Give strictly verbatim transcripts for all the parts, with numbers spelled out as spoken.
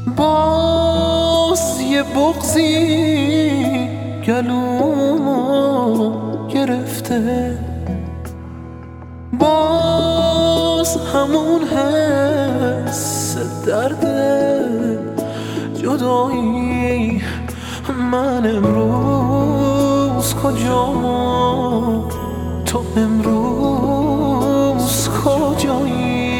باز یه بغضی گلومو گرفته، باز همون حس درد جدایی. من امروز کجام، تو امروز کجایی؟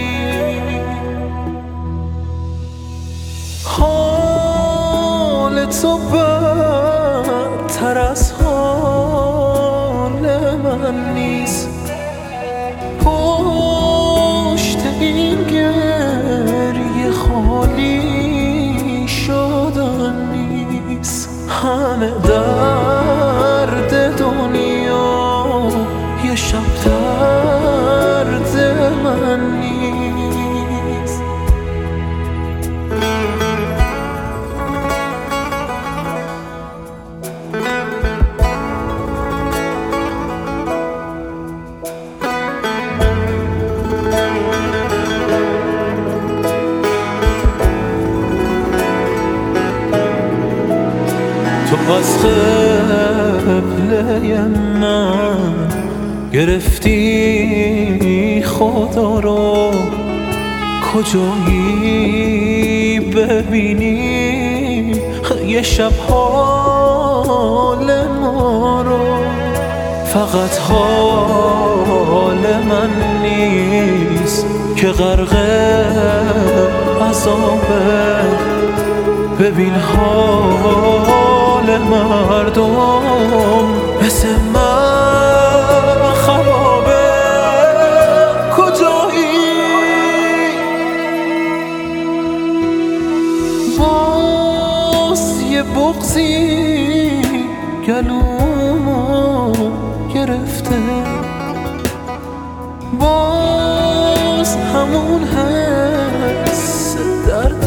حال تو بدتر از حال من نیست، پشت این گریه خالی شدن نیست. همه درد دنیا یه شب درد من نیست. تو از قبله من گرفتی خدا رو، کجایی ببینی یه شب حال ما رو؟ فقط حال من نیست که غرق عذابه، ببین حال مردم مثل من خرابه. کجایی؟ باز یه بغضی گلومو گرفته، باز همون حس درد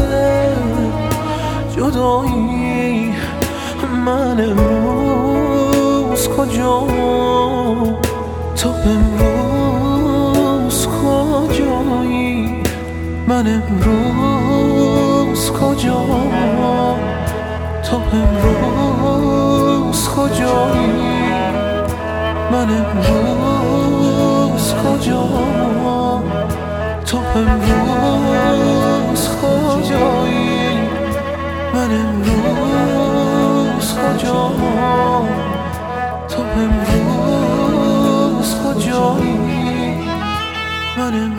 جدایی. من امروز کجام، تو امروز کجایی؟ من امروز کجام، تو امروز کجایی؟ من امروز کجام، تو امروز کجایی؟ من امروز کجام، تو امروز کجایی؟ من